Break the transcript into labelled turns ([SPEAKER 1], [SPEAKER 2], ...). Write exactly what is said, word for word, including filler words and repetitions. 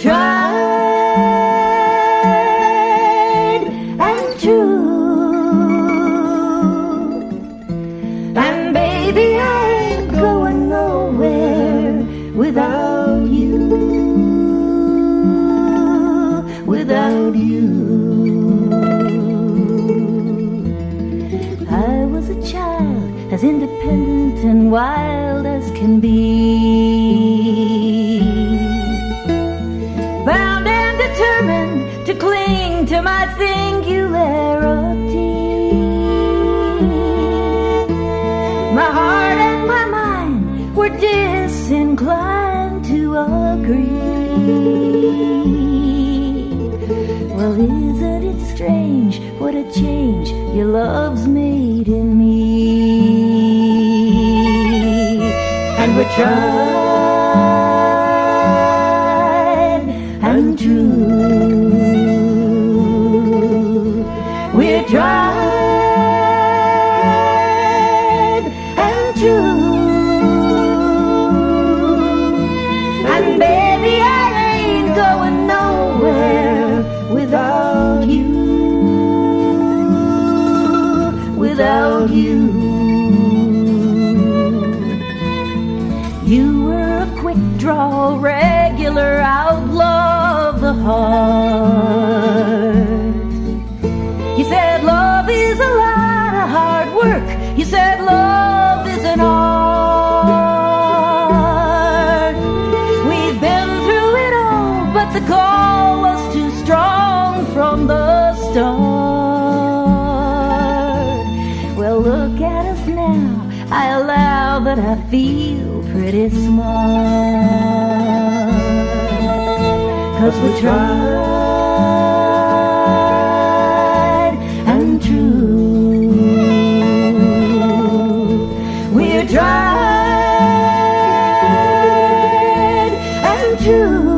[SPEAKER 1] tried and true, and baby, I ain't going nowhere without you, without you. I was a child as independent and wild as can be, bound and determined to cling to my singularity. My heart and my mind were disinclined to agree. Well, isn't it strange what a change your love's made in me? And we tried and true, we tried and true, and baby, I ain't going nowhere without you, without you. You were a quick draw, regular outlaw of the heart. You said love is a lot of hard work. You said love is an art. We've been through it all, but the call was too strong from the start. Well, look at us now. I allow that I feel pretty smart, 'cause we tried and true, we tried and true.